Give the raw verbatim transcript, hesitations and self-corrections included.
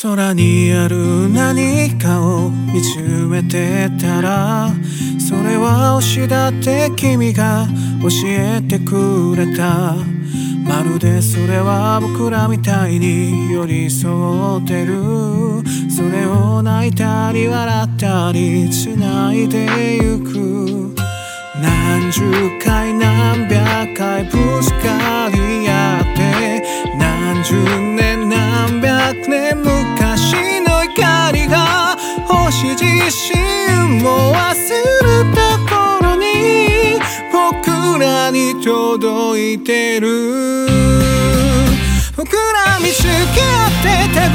空にある何かを見つめてたら、それは推しだって君が教えてくれた。まるでそれは僕らみたいに寄り添ってる。それを泣いたり笑ったり繋いでゆく。何十回何百回ぶつかり合って、何十年何百年昔の怒りが星自身も忘れた頃に僕らに届いてる。僕ら見つけ合ってた